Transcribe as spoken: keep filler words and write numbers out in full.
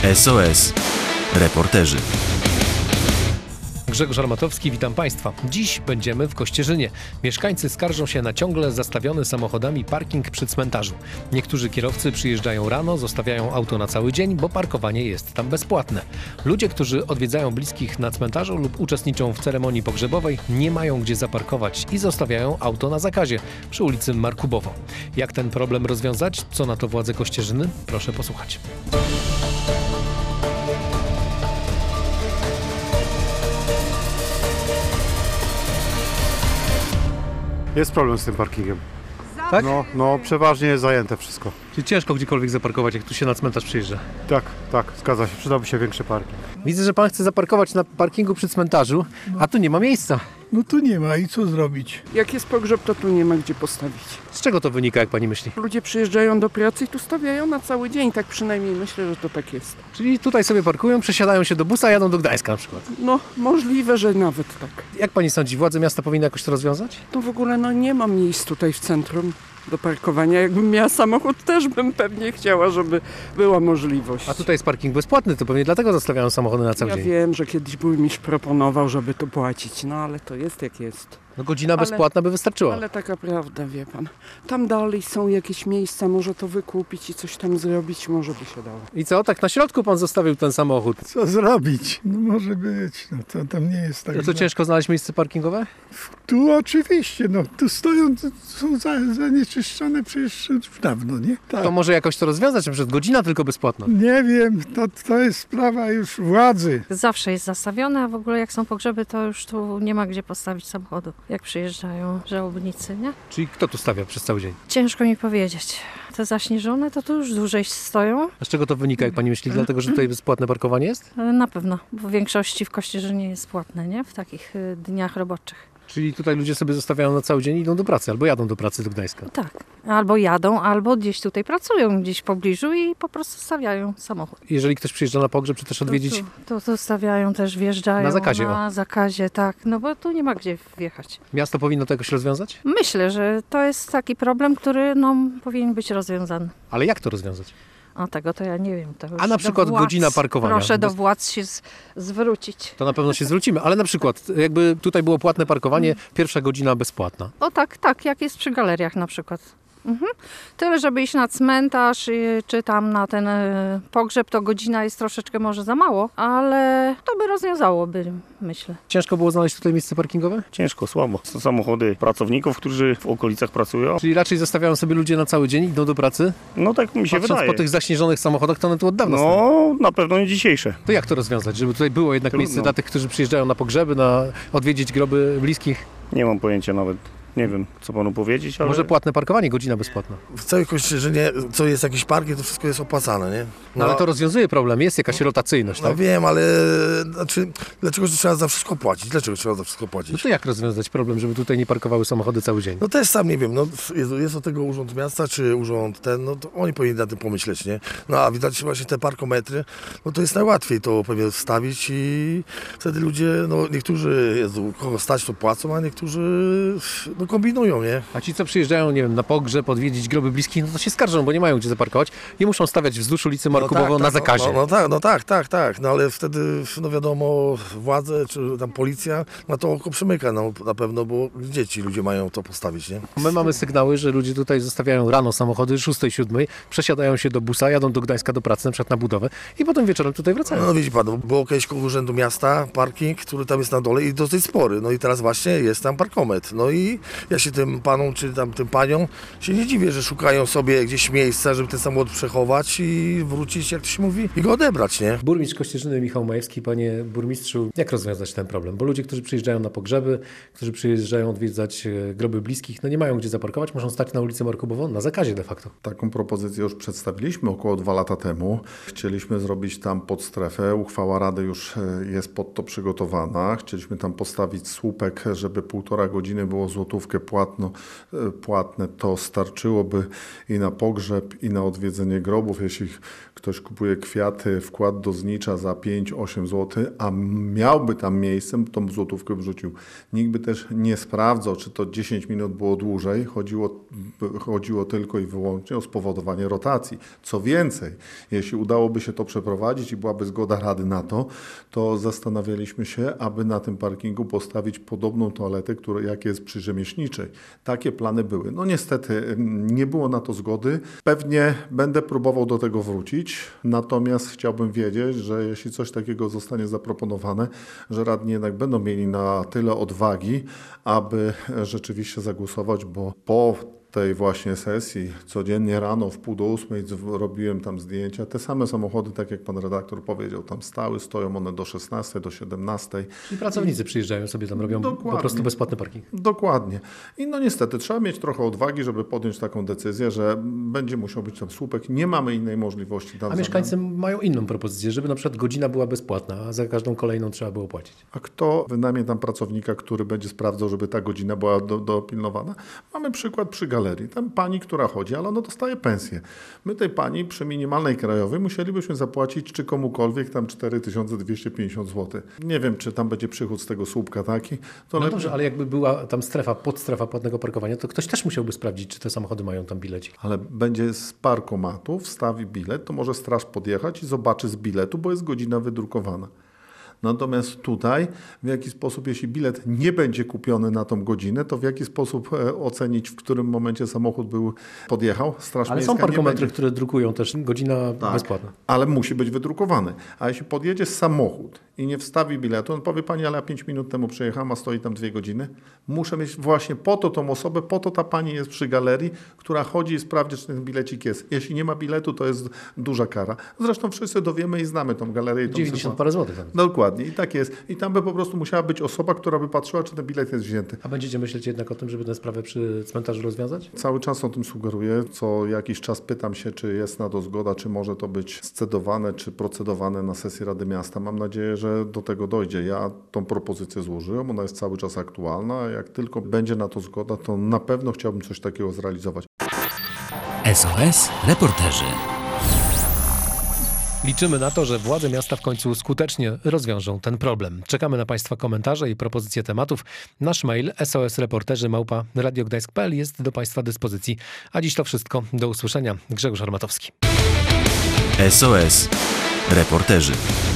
S O S. Reporterzy. Grzegorz Armatowski, witam Państwa. Dziś będziemy w Kościerzynie. Mieszkańcy skarżą się na ciągle zastawiony samochodami parking przy cmentarzu. Niektórzy kierowcy przyjeżdżają rano, zostawiają auto na cały dzień, bo parkowanie jest tam bezpłatne. Ludzie, którzy odwiedzają bliskich na cmentarzu lub uczestniczą w ceremonii pogrzebowej, nie mają gdzie zaparkować i zostawiają auto na zakazie przy ulicy Markubowo. Jak ten problem rozwiązać? Co na to władze Kościerzyny? Proszę posłuchać. Jest problem z tym parkingiem. Tak? No, no przeważnie jest zajęte wszystko. Czyli ciężko gdziekolwiek zaparkować, jak tu się na cmentarz przyjeżdża. Tak, tak, zgadza się. Przydałby się większy parking. Widzę, że pan chce zaparkować na parkingu przy cmentarzu, a tu nie ma miejsca. No tu nie ma i co zrobić? Jak jest pogrzeb, to tu nie ma gdzie postawić. Z czego to wynika, jak pani myśli? Ludzie przyjeżdżają do pracy i tu stawiają na cały dzień, tak przynajmniej myślę, że to tak jest. Czyli tutaj sobie parkują, przesiadają się do busa, jadą do Gdańska na przykład. No, możliwe, że nawet tak. Jak pani sądzi, władze miasta powinny jakoś to rozwiązać? To w ogóle no nie ma miejsc tutaj w centrum do parkowania. Jakbym miała samochód, też bym pewnie chciała, żeby była możliwość. A tutaj jest parking bezpłatny, to pewnie dlatego zostawiają samochody na cały Ja dzień. wiem, że kiedyś burmistrz proponował, żeby to płacić, no ale to jest jak jest. No godzina Ale- bezpłatna by wystarczyła. Ale taka prawda, wie pan. Tam dalej są jakieś miejsca, może to wykupić i coś tam zrobić, może by się dało. I co, tak na środku pan zostawił ten samochód? Co zrobić? No może być, no to tam nie jest tak To co, źle. ciężko znaleźć miejsce parkingowe? Tu oczywiście, no tu stoją, tu są za- zanieczyszczone przecież już dawno, nie? Tak. To może jakoś to rozwiązać, na przykład godzina tylko bezpłatna. Nie wiem, to, to jest sprawa już władzy. Zawsze jest zastawione, a w ogóle jak są pogrzeby, to już tu nie ma gdzie postawić samochodu, jak przyjeżdżają żałobnicy, nie? Czyli kto tu stawia przez cały dzień? Ciężko mi powiedzieć. Te zaśnieżone to tu już dłużej stoją, A z czego to wynika, jak pani myśli? Dlatego, że tutaj bezpłatne parkowanie jest? ale na pewno, bo w większości w Kościerzynie jest płatne, nie? W takich y, dniach roboczych. Czyli tutaj ludzie sobie zostawiają na cały dzień i idą do pracy, albo jadą do pracy do Gdańska. Tak. Albo jadą, albo gdzieś tutaj pracują, gdzieś w pobliżu i po prostu stawiają samochód. Jeżeli ktoś przyjeżdża na pogrzeb, czy też odwiedzić, Tu, tu, tu stawiają też, wjeżdżają Na zakazie, Na zakazie, tak. No bo tu nie ma gdzie wjechać. miasto powinno to jakoś rozwiązać? Myślę, że to jest taki problem, który no, powinien być rozwiązany. Ale jak to rozwiązać? A tego to ja nie wiem. To już A na do przykład władz, godzina parkowania? Proszę do Bez- władz się z, zwrócić. To na pewno się zwrócimy, ale na przykład jakby tutaj było płatne parkowanie, pierwsza godzina bezpłatna. O tak, tak, jak jest przy galeriach na przykład. Mhm. Tyle, żeby iść na cmentarz y, czy tam na ten y, pogrzeb, to godzina jest troszeczkę może za mało, ale to by rozwiązałoby, myślę. Ciężko było znaleźć tutaj miejsce parkingowe? Ciężko, słabo. Są samochody pracowników, którzy w okolicach pracują. Czyli raczej zostawiają sobie ludzie na cały dzień, idą do pracy? No tak mi się Patrząc wydaje. po tych zaśnieżonych samochodach, to one tu od dawna stoją. No na pewno nie dzisiejsze. To jak to rozwiązać, żeby tutaj było jednak Trudno. miejsce dla tych, którzy przyjeżdżają na pogrzeby, na odwiedzić groby bliskich? Nie mam pojęcia nawet. Nie wiem, co panu powiedzieć, ale... Może płatne parkowanie, godzina bezpłatna. W całej Kościerzynie, co jest jakiś parking, to wszystko jest opłacane, nie? No, ale to rozwiązuje problem, jest jakaś rotacyjność, No tak? wiem, ale znaczy, dlaczego trzeba za wszystko płacić? Dlaczego trzeba za wszystko No płacić? to jak rozwiązać problem, żeby tutaj nie parkowały samochody cały dzień? No też sam nie wiem, no jest, jest do tego urząd miasta, czy urząd ten, no to oni powinni na tym pomyśleć, nie? No a widać właśnie te parkometry, no to jest najłatwiej to pewnie wstawić i wtedy ludzie, no niektórzy, Jezu, kogo stać to płacą, a niektórzy no kombinują, nie? A ci, co przyjeżdżają, nie wiem, na pogrzeb, odwiedzić groby bliskich, no to się skarżą, bo nie mają gdzie zaparkować i muszą stawiać wzdłuż ulicy Markubowo no tak, na tak, zakazie. No, no, no tak, no tak, tak, tak, no ale wtedy, no wiadomo, władze czy tam policja na to oko przymyka, no na pewno, bo gdzie ci ludzie mają to postawić, nie? My mamy sygnały, że ludzie tutaj zostawiają rano samochody, szóstej, siódmej, przesiadają się do busa, jadą do Gdańska do pracy, na przykład na budowę i potem wieczorem tutaj wracają. No widzi pan, było kiedyś koło Urzędu Miasta parking, który tam jest na dole i dosyć spory, no i teraz właśnie jest tam parkomet, no i ja się tym panom, czy tam tym paniom się nie dziwię, że szukają sobie gdzieś miejsca, żeby ten samochód przechować i wrócić, jak to się mówi, i go odebrać, nie? Burmistrz Kościerzyny Michał Majewski, panie burmistrzu, jak rozwiązać ten problem? Bo ludzie, którzy przyjeżdżają na pogrzeby, którzy przyjeżdżają odwiedzać e, groby bliskich, no nie mają gdzie zaparkować, muszą stać na ulicy Markubowo na zakazie de facto. Taką propozycję już przedstawiliśmy około dwa lata temu. Chcieliśmy zrobić tam podstrefę. Uchwała Rady już e, jest pod to przygotowana. Chcieliśmy tam postawić słupek, żeby półtora godziny było złotówka złotówkę płatno, płatne, to starczyłoby i na pogrzeb, i na odwiedzenie grobów. Jeśli ktoś kupuje kwiaty, wkład do znicza za pięć osiem złotych, a miałby tam miejsce, tą złotówkę wrzucił. Nikt by też nie sprawdzał, czy to dziesięć minut było dłużej. Chodziło, chodziło tylko i wyłącznie o spowodowanie rotacji. Co więcej, jeśli udałoby się to przeprowadzić i byłaby zgoda Rady na to, to zastanawialiśmy się, aby na tym parkingu postawić podobną toaletę, która, jak jest przy Rzemieślniczej. Takie plany były. No niestety nie było na to zgody. Pewnie będę próbował do tego wrócić, natomiast chciałbym wiedzieć, że jeśli coś takiego zostanie zaproponowane, że radni jednak będą mieli na tyle odwagi, aby rzeczywiście zagłosować, bo po tej właśnie sesji codziennie rano w pół do ósmej robiłem tam zdjęcia. Te same samochody, tak jak pan redaktor powiedział, tam stały, stoją one do szesnastej, do siedemnastej. Czyli pracownicy przyjeżdżają sobie tam, robią Dokładnie. po prostu bezpłatny parking. Dokładnie. I no niestety trzeba mieć trochę odwagi, żeby podjąć taką decyzję, że będzie musiał być tam słupek. Nie mamy innej możliwości. Tam A mieszkańcy mają inną propozycję, żeby na przykład godzina była bezpłatna, a za każdą kolejną trzeba było płacić. A kto wynajmie tam pracownika, który będzie sprawdzał, żeby ta godzina była do, dopilnowana? Mamy przykład przy galerii. Tam pani, która chodzi, ale ona dostaje pensję. My tej pani przy minimalnej krajowej musielibyśmy zapłacić czy komukolwiek tam cztery tysiące dwieście pięćdziesiąt złotych. Nie wiem, czy tam będzie przychód z tego słupka taki. To No lepiej... dobrze, ale jakby była tam strefa, podstrefa płatnego parkowania, to ktoś też musiałby sprawdzić, czy te samochody mają tam bilecik. Ale będzie z parkomatu, wstawi bilet, to może straż podjechać i zobaczy z biletu, bo jest godzina wydrukowana. Natomiast tutaj, w jaki sposób, jeśli bilet nie będzie kupiony na tą godzinę, to w jaki sposób ocenić, w którym momencie samochód był, podjechał? Straż Ale Miejska są parkometry, będzie... które drukują też godzina tak, bezpłatna. Ale musi być wydrukowany. A jeśli podjedzie samochód i nie wstawi biletu, on powie, pani, ale ja pięć minut temu przejechałam, a stoi tam dwie godziny. Muszę mieć właśnie po to tą osobę, po to ta pani jest przy galerii, która chodzi i sprawdzi, czy ten bilecik jest. Jeśli nie ma biletu, to jest duża kara. Zresztą wszyscy dowiemy i znamy tą galerię. Tą dziewięćdziesiąt parę złotych. Tam. Dokładnie. I tak jest. I tam by po prostu musiała być osoba, która by patrzyła, czy ten bilet jest wzięty. A będziecie myśleć jednak o tym, żeby tę sprawę przy cmentarzu rozwiązać? Cały czas o tym sugeruję. Co jakiś czas pytam się, czy jest na to zgoda, czy może to być scedowane, czy procedowane na sesji Rady Miasta. Mam nadzieję, że do tego dojdzie. Ja tą propozycję złożyłem, ona jest cały czas aktualna. Jak tylko będzie na to zgoda, to na pewno chciałbym coś takiego zrealizować. S O S Reporterzy. Liczymy na to, że władze miasta w końcu skutecznie rozwiążą ten problem. Czekamy na Państwa komentarze i propozycje tematów. Nasz mail s o s reporterzy małpa radio gdańsk kropka p l jest do Państwa dyspozycji. A dziś to wszystko. Do usłyszenia. Grzegorz Armatowski. S O S Reporterzy.